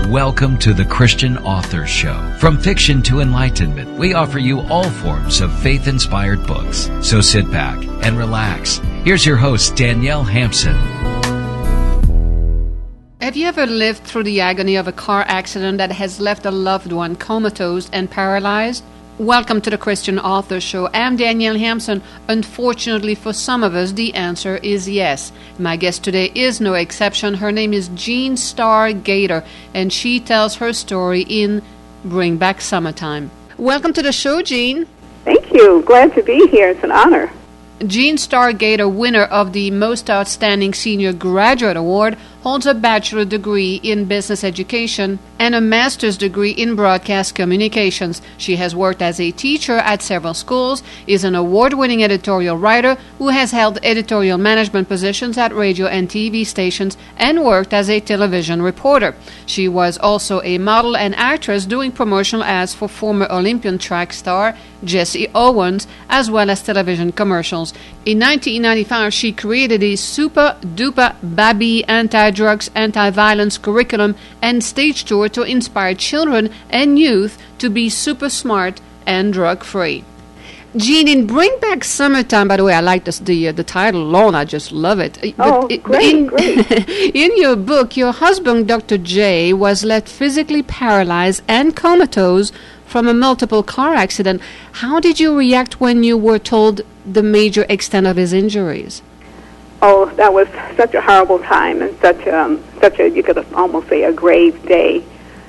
Welcome to the Christian Author Show. From fiction to enlightenment, we offer you all forms of faith-inspired books. So sit back and relax. Here's your host, Danielle Hampson. Have you ever lived through the agony of a car accident that has left a loved one comatose and paralyzed? Welcome to the Christian Author Show. I'm Danielle Hampson. Unfortunately for some of us, the answer is yes. My guest today is no exception. Her name is Jean Starr Gator, and she tells her story in Bring Back Summertime. Welcome to the show, Jean. Thank you. Glad to be here. It's an honor. Jean Starr Gator, winner of the Most Outstanding Senior Graduate Award, holds a bachelor degree in business education and a master's degree in broadcast communications. She has worked as a teacher at several schools, is an award-winning editorial writer who has held editorial management positions at radio and TV stations and worked as a television reporter. She was also a model and actress doing promotional ads for former Olympian track star Jesse Owens, as well as television commercials. In 1995, she created a super-duper baby anti-drugs, anti-violence curriculum and stage tour to inspire children and youth to be super smart and drug-free. Jean, in Bring Back Summertime, by the way, I like the title alone. I just love it. Great. In your book, your husband, Dr. J, was left physically paralyzed and comatose from a multiple car accident. How did you react when you were told the major extent of his injuries? Oh, that was such a horrible time and such a you could almost say a grave day.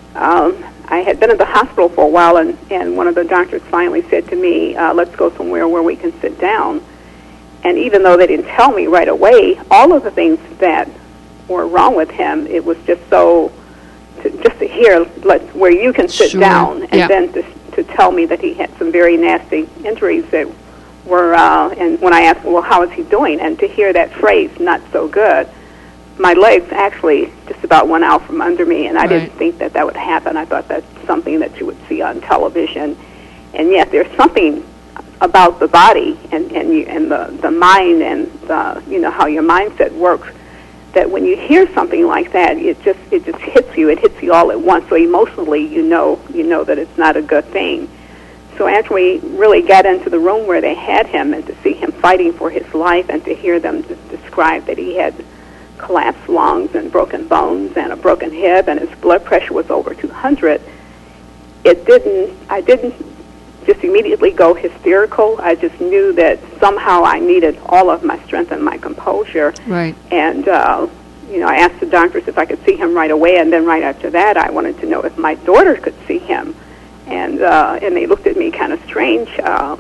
I had been in the hospital for a while, and one of the doctors finally said to me, let's go somewhere where we can sit down. And even though they didn't tell me right away all of the things that were wrong with him, it was just so, just to hear where you can sit down, and then to tell me that he had some very nasty injuries that were, and when I asked, well, how is he doing? And to hear that phrase, not so good, my legs actually just about went out from under me, and I didn't think that would happen. I thought that's something that you would see on television. And yet there's something about the body and the mind and how your mindset works, that when you hear something like that, it just hits you. It hits you all at once. So emotionally, you know that it's not a good thing. So after we really got into the room where they had him, and to see him fighting for his life, and to hear them describe that he had collapsed lungs and broken bones and a broken hip, and his blood pressure was over 200, I didn't just immediately go hysterical. I just knew that somehow I needed all of my strength and my composure. Right. And I asked the doctors if I could see him right away, and then right after that, I wanted to know if my daughter could see him. And they looked at me kind of strange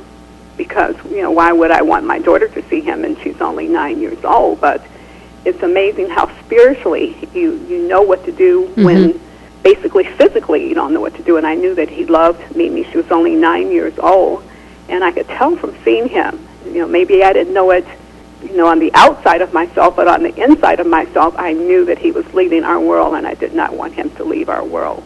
because why would I want my daughter to see him? And she's only 9 years old. But it's amazing how spiritually you know what to do when basically physically you don't know what to do. And I knew that he loved Mimi. She was only 9 years old, and I could tell from seeing him. Maybe I didn't know it, on the outside of myself, but on the inside of myself, I knew that he was leaving our world, and I did not want him to leave our world.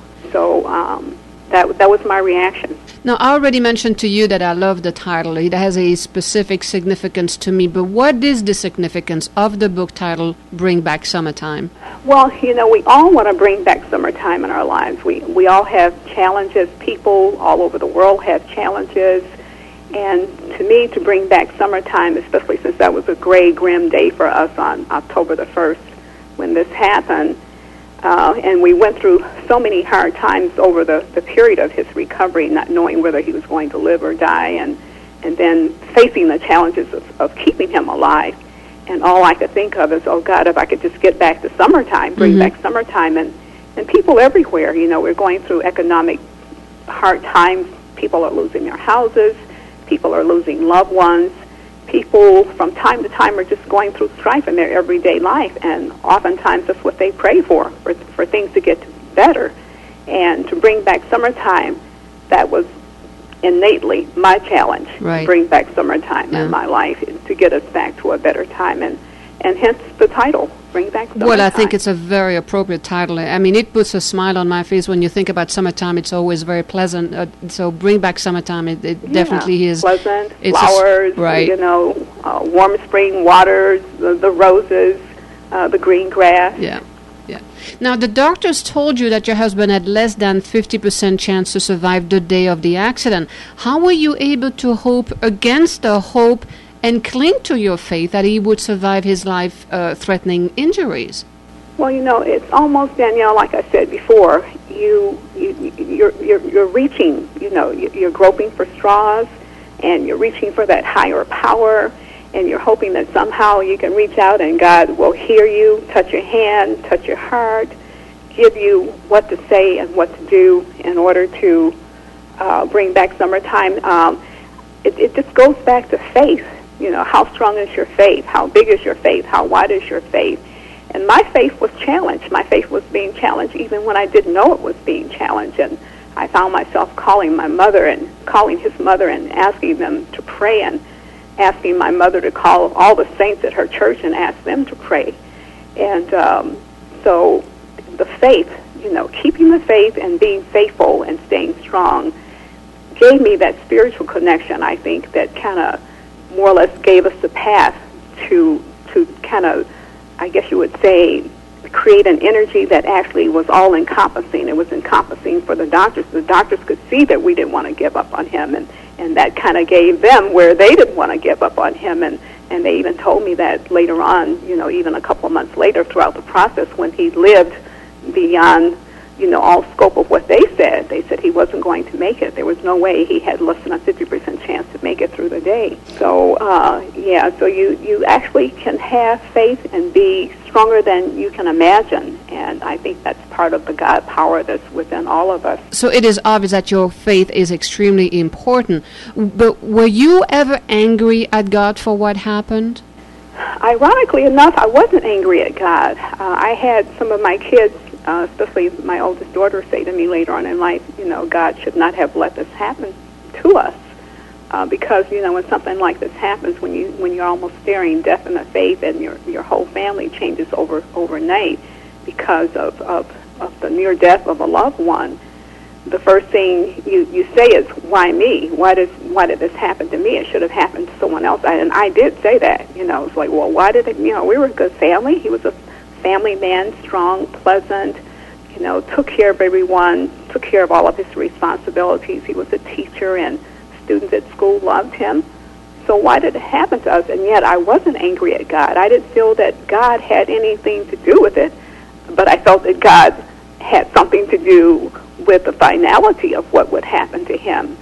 So that was my reaction. Now, I already mentioned to you that I love the title. It has a specific significance to me. But what is the significance of the book title, Bring Back Summertime? Well, we all want to bring back summertime in our lives. We all have challenges. People all over the world have challenges. And to me, to bring back summertime, especially since that was a gray, grim day for us on October the 1st when this happened, and we went through so many hard times over the period of his recovery, not knowing whether he was going to live or die, and then facing the challenges of keeping him alive. And all I could think of is, oh, God, if I could just get back to summertime, bring back summertime. And people everywhere, we're going through economic hard times. People are losing their houses. People are losing loved ones. People from time to time are just going through strife in their everyday life, and oftentimes that's what they pray for things to get better. And to bring back summertime, that was innately my challenge, to bring back summertime in my life, to get us back to a better time, and hence the title, Bring Back Summertime. Well, I think it's a very appropriate title. I mean, it puts a smile on my face when you think about summertime. It's always very pleasant. So Bring Back Summertime, it definitely is. Pleasant, flowers, warm spring waters, the roses, the green grass. Yeah. Now, the doctors told you that your husband had less than 50% chance to survive the day of the accident. How were you able to hope against the hope and cling to your faith that he would survive his life-threatening injuries? Well, it's almost, Danielle, like I said before, you're reaching, you're groping for straws, and you're reaching for that higher power, and you're hoping that somehow you can reach out and God will hear you, touch your hand, touch your heart, give you what to say and what to do in order to bring back summertime. It just goes back to faith. How strong is your faith? How big is your faith? How wide is your faith? And my faith was challenged. My faith was being challenged even when I didn't know it was being challenged. And I found myself calling my mother and calling his mother and asking them to pray, and asking my mother to call all the saints at her church and ask them to pray. And so the faith, keeping the faith and being faithful and staying strong gave me that spiritual connection, I think, that kind of more or less gave us the path to kind of, I guess you would say, create an energy that actually was all-encompassing. It was encompassing for the doctors. The doctors could see that we didn't want to give up on him, and that kind of gave them where they didn't want to give up on him. And they even told me that later on, even a couple of months later throughout the process when he lived beyond, all scope of what they said. They said he wasn't going to make it. There was no way he had less than a 50% chance to make it through the day. So, so you actually can have faith and be stronger than you can imagine. And I think that's part of the God power that's within all of us. So it is obvious that your faith is extremely important. But were you ever angry at God for what happened? Ironically enough, I wasn't angry at God. I had some of my kids, especially my oldest daughter, say to me later on in life, God should not have let this happen to us, because when something like this happens, when you're almost staring death in the face, and your whole family changes overnight because of the near death of a loved one, the first thing you say is, why me? Why did this happen to me? It should have happened to someone else. And I did say that. It's like, well, why did it? We were a good family. He was a family man, strong, pleasant, took care of everyone, took care of all of his responsibilities. He was a teacher, and students at school loved him. So why did it happen to us? And yet I wasn't angry at God. I didn't feel that God had anything to do with it, but I felt that God had something to do with the finality of what would happen to him.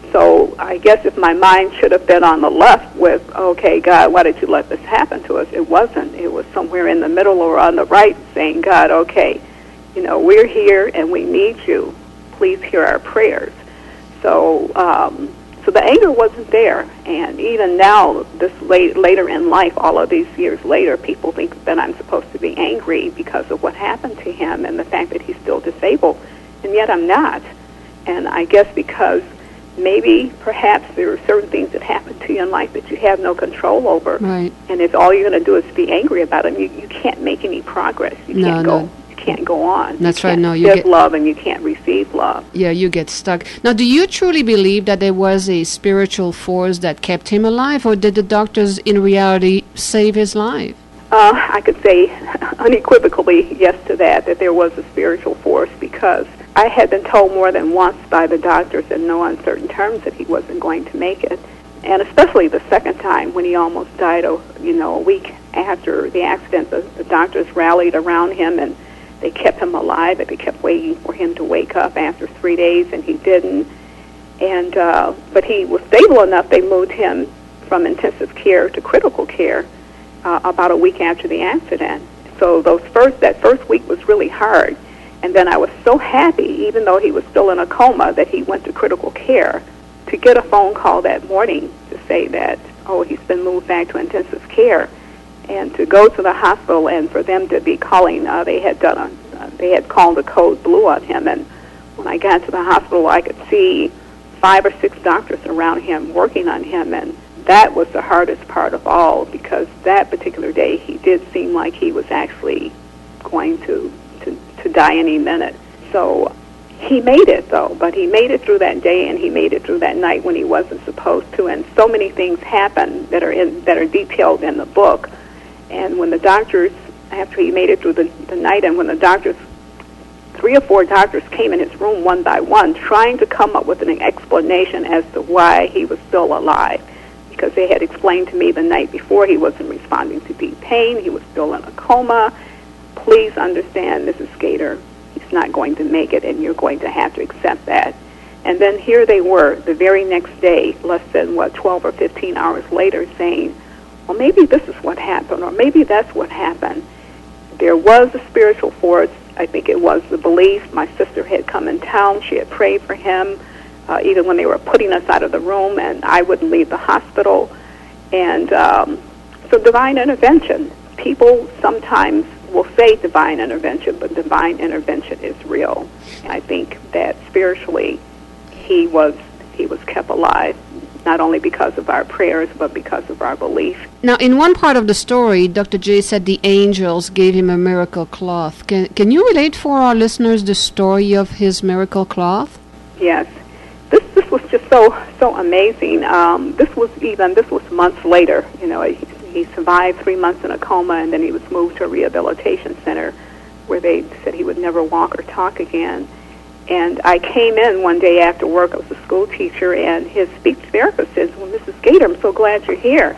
So I guess if my mind should have been on the left with, okay, God, why did you let this happen to us? It wasn't. It was somewhere in the middle or on the right saying, God, okay, we're here and we need you. Please hear our prayers. So so the anger wasn't there. And even now, this later in life, all of these years later, people think that I'm supposed to be angry because of what happened to him and the fact that he's still disabled. And yet I'm not. And I guess because maybe, perhaps, there are certain things that happen to you in life that you have no control over. Right. And if all you're going to do is be angry about them, you can't make any progress. You can't go on. That's right. No, you give love and you can't receive love. Yeah, you get stuck. Now, do you truly believe that there was a spiritual force that kept him alive, or did the doctors in reality save his life? I could say unequivocally yes to that there was a spiritual force, because I had been told more than once by the doctors in no uncertain terms that he wasn't going to make it. And especially the second time when he almost died, a week after the accident, the doctors rallied around him and they kept him alive. They kept waiting for him to wake up after 3 days, and he didn't. And but he was stable enough. They moved him from intensive care to critical care about a week after the accident. So that first week was really hard. And then I was so happy, even though he was still in a coma, that he went to critical care, to get a phone call that morning to say that, he's been moved back to intensive care, and to go to the hospital and for them to be calling, they had called a code blue on him. And when I got to the hospital, I could see 5 or 6 doctors around him working on him, and that was the hardest part of all, because that particular day he did seem like he was actually going to die any minute. So he made it, though, but he made it through that day, and he made it through that night when he wasn't supposed to. And so many things happened that are detailed in the book. And when the doctors after he made it through the night, and when the doctors, 3 or 4 doctors came in his room one by one trying to come up with an explanation as to why he was still alive, because they had explained to me the night before he wasn't responding to deep pain, he was still in a coma. Please understand, Mrs. Gator, he's not going to make it, and you're going to have to accept that. And then here they were the very next day, less than, 12 or 15 hours later, saying, well, maybe this is what happened, or maybe that's what happened. There was a spiritual force. I think it was the belief. My sister had come in town. She had prayed for him, even when they were putting us out of the room, and I wouldn't leave the hospital. And so divine intervention. People sometimes will say divine intervention, but divine intervention is real. And I think that spiritually he was kept alive, not only because of our prayers, but because of our belief. Now, in one part of the story, Dr. J said the angels gave him a miracle cloth. Can you relate for our listeners the story of his miracle cloth? Yes. This was just so amazing. This was months later. You know, he survived 3 months in a coma, and then he was moved to a rehabilitation center where they said he would never walk or talk again. And I came in one day after work. I was a school teacher, and his speech therapist says, well, Mrs. Gator, I'm so glad you're here.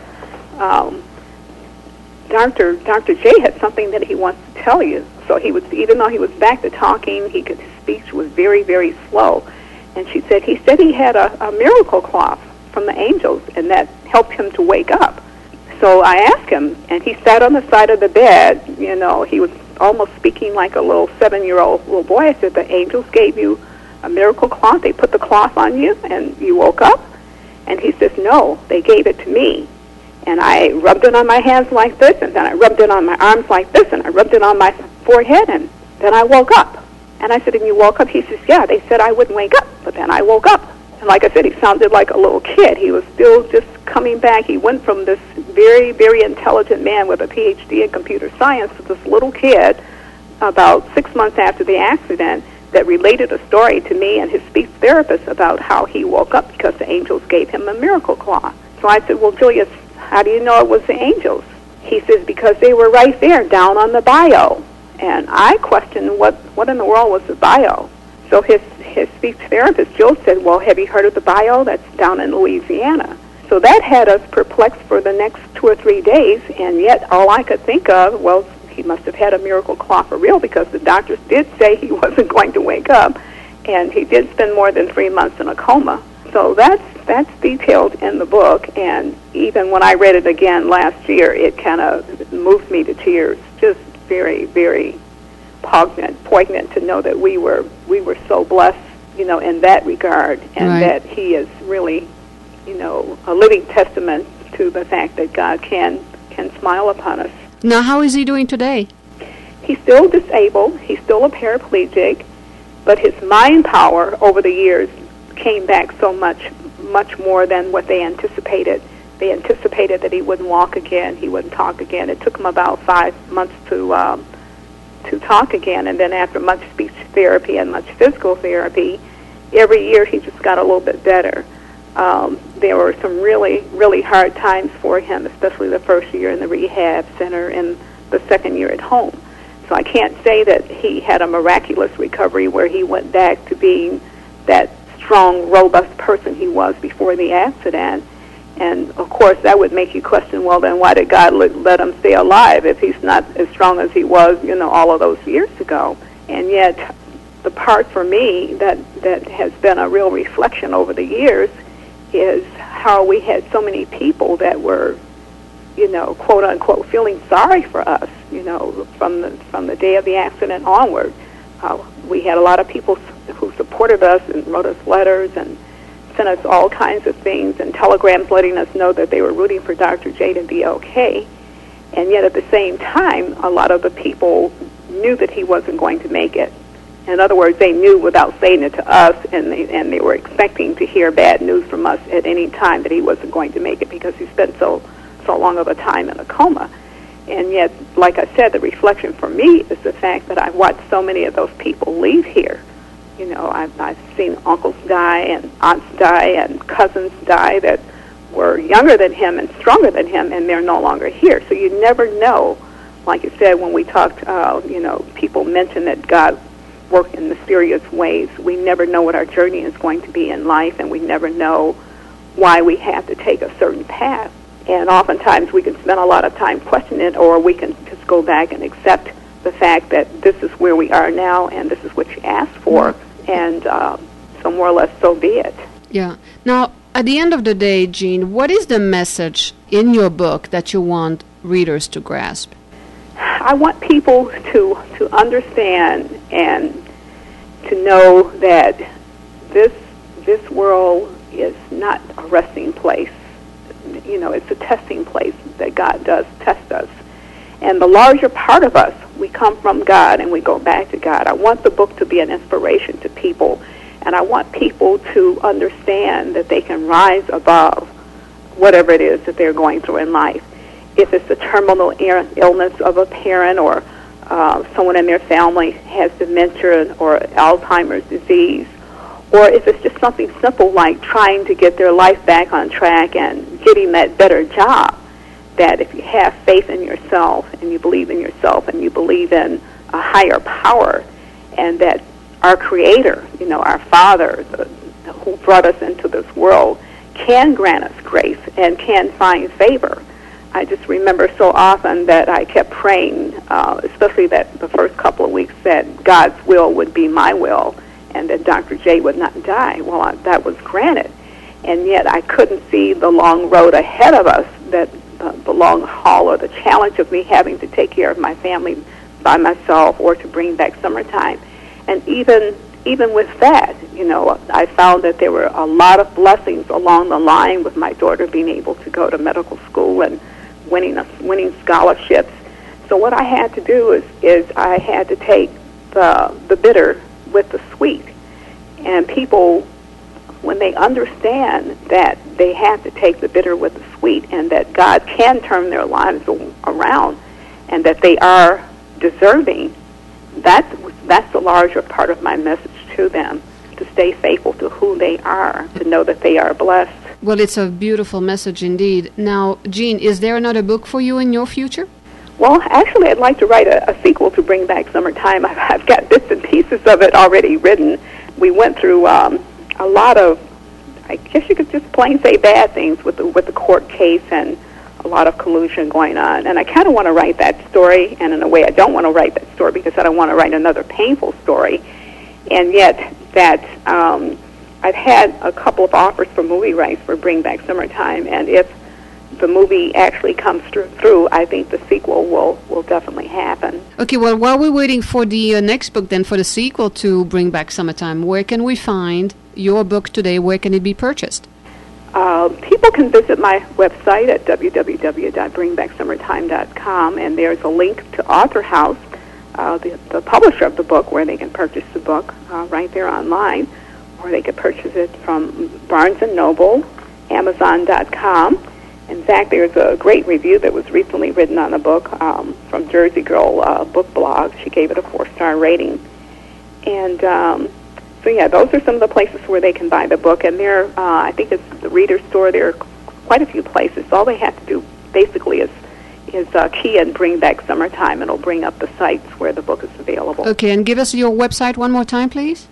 Dr. J had something that he wants to tell you. So he was, even though he was back to talking, his speech was very, very slow. And she said, he had a miracle cloth from the angels, and that helped him to wake up. So I asked him, and he sat on the side of the bed. You know, he was almost speaking like a little 7-year-old little boy. I said, the angels gave you a miracle cloth. They put the cloth on you, and you woke up? And he says, no, they gave it to me. And I rubbed it on my hands like this, and then I rubbed it on my arms like this, and I rubbed it on my forehead, and then I woke up. And I said, and you woke up? He says, yeah, they said I wouldn't wake up, but then I woke up. And like I said, he sounded like a little kid. He was still just coming back. He went from this very, very intelligent man with a PhD in computer science to this little kid about 6 months after the accident that related a story to me and his speech therapist about how he woke up because the angels gave him a miracle cloth. So I said, well, Julius, how do you know it was the angels? He says, because they were right there down on the bio. And I questioned what in the world was the bio. So his speech therapist, Jill, said, well, have you heard of the bio? That's down in Louisiana. So that had us perplexed for the next 2 or 3 days, and yet all I could think of, well, he must have had a miracle cloth for real, because the doctors did say he wasn't going to wake up, and he did spend more than 3 months in a coma. So that's detailed in the book, and even when I read it again last year, it kind of moved me to tears. Just very, very poignant to know that we were so blessed, you know, in that regard, and right. that he is really, you know, a living testament to the fact that God can smile upon us. Now, how is he doing today? He's still disabled. He's still a paraplegic, but his mind power over the years came back so much more than what they anticipated. They anticipated that he wouldn't walk again, he wouldn't talk again. It took him about 5 months to talk again, and then after much speech therapy and much physical therapy, every year he just got a little bit better. There were some really, really hard times for him, especially the first year in the rehab center and the second year at home. So I can't say that he had a miraculous recovery where he went back to being that strong, robust person he was before the accident. And, of course, that would make you question, well, then why did God let him stay alive if he's not as strong as he was, you know, all of those years ago? And yet the part for me that has been a real reflection over the years is how we had so many people that were, you know, quote unquote, feeling sorry for us, you know, from the day of the accident onward. We had a lot of people who supported us and wrote us letters and sent us all kinds of things and telegrams letting us know that they were rooting for Dr. J to be okay. And yet at the same time, a lot of the people knew that he wasn't going to make it. In other words, they knew without saying it to us, and they were expecting to hear bad news from us at any time that he wasn't going to make it because he spent so long of a time in a coma. And yet, like I said, the reflection for me is the fact that I've watched so many of those people leave here. You know, I've seen uncles die and aunts die and cousins die that were younger than him and stronger than him, and they're no longer here. So you never know like you said, when we talked, people mention that God works in mysterious ways. We never know what our journey is going to be in life, and we never know why we have to take a certain path. And oftentimes we can spend a lot of time questioning it, or we can just go back and accept the fact that this is where we are now, and this is what you asked for, and so more or less, so be it. Yeah. Now, at the end of the day, Jean, what is the message in your book that you want readers to grasp? I want people to understand and to know that this world is not a resting place. It's a testing place that God does test us. And the larger part of us, we come from God and we go back to God. I want the book to be an inspiration to people, and I want people to understand that they can rise above whatever it is that they're going through in life. If it's the terminal illness of a parent, or someone in their family has dementia or Alzheimer's disease, or if it's just something simple like trying to get their life back on track and getting that better job, that if you have faith in yourself and you believe in yourself and you believe in a higher power, and that our Creator, our Father, who brought us into this world, can grant us grace and can find favor. I just remember so often that I kept praying, especially that the first couple of weeks, that God's will would be my will, and that Dr. J would not die. Well, that was granted. And yet I couldn't see the long road ahead of us, that the long haul, or the challenge of me having to take care of my family by myself, or to bring back summertime. And even with that, I found that there were a lot of blessings along the line with my daughter being able to go to medical school and winning scholarships. So what I had to do is I had to take the bitter with the sweet. And people, when they understand that they have to take the bitter with the sweet, and that God can turn their lives around, and that they are deserving, that's the larger part of my message to them, to stay faithful to who they are, to know that they are blessed. Well, it's a beautiful message indeed. Now, Jean, is there another book for you in your future? Well, actually, I'd like to write a sequel to Bring Back Summertime. I've got bits and pieces of it already written. We went through a lot of, I guess you could just plain say, bad things with the court case, and a lot of collusion going on. And I kind of want to write that story, and in a way I don't want to write that story because I don't want to write another painful story. And yet that I've had a couple of offers for movie rights for Bring Back Summertime, and if the movie actually comes through, I think the sequel will definitely happen. Okay, well, while we're waiting for the next book, then, for the sequel to Bring Back Summertime, where can we find your book today? Where can it be purchased? People can visit my website at www.bringbacksummertime.com, and there's a link to Author House, the publisher of the book, where they can purchase the book right there online, or they can purchase it from Barnes & Noble, Amazon.com. In fact, there's a great review that was recently written on the book from Jersey Girl Book Blog. She gave it a 4-star rating. And so, yeah, those are some of the places where they can buy the book. And there, I think it's the Reader's Store. There are quite a few places. All they have to do basically is key and Bring Back Summertime, and it'll bring up the sites where the book is available. Okay, and give us your website one more time, please.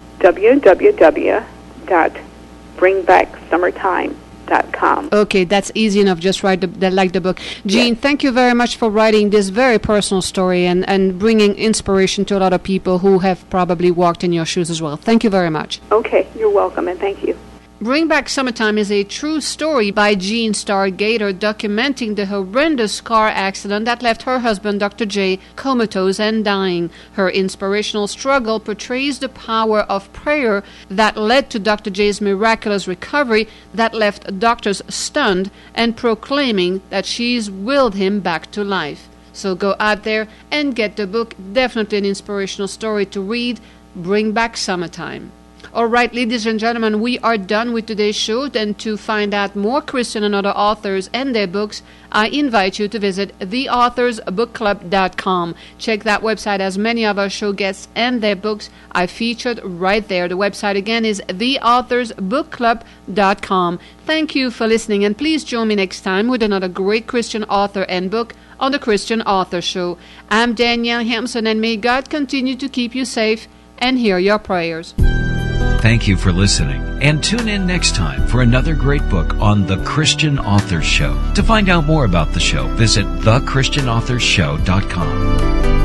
www.bringbacksummertime.com. Okay, that's easy enough. Just write the book. Jean, thank you very much for writing this very personal story and bringing inspiration to a lot of people who have probably walked in your shoes as well. Thank you very much. Okay, you're welcome, and thank you. Bring Back Summertime is a true story by Jean Starr Gator, documenting the horrendous car accident that left her husband, Dr. J, comatose and dying. Her inspirational struggle portrays the power of prayer that led to Dr. J's miraculous recovery, that left doctors stunned and proclaiming that she's willed him back to life. So go out there and get the book. Definitely an inspirational story to read. Bring Back Summertime. All right, ladies and gentlemen, we are done with today's show. And to find out more Christian and other authors and their books, I invite you to visit theauthorsbookclub.com. Check that website, as many of our show guests and their books are featured right there. The website again is theauthorsbookclub.com. Thank you for listening, and please join me next time with another great Christian author and book on the Christian Author Show. I'm Danielle Hampson, and may God continue to keep you safe and hear your prayers. Thank you for listening, and tune in next time for another great book on The Christian Author Show. To find out more about the show, visit thechristianauthorsshow.com.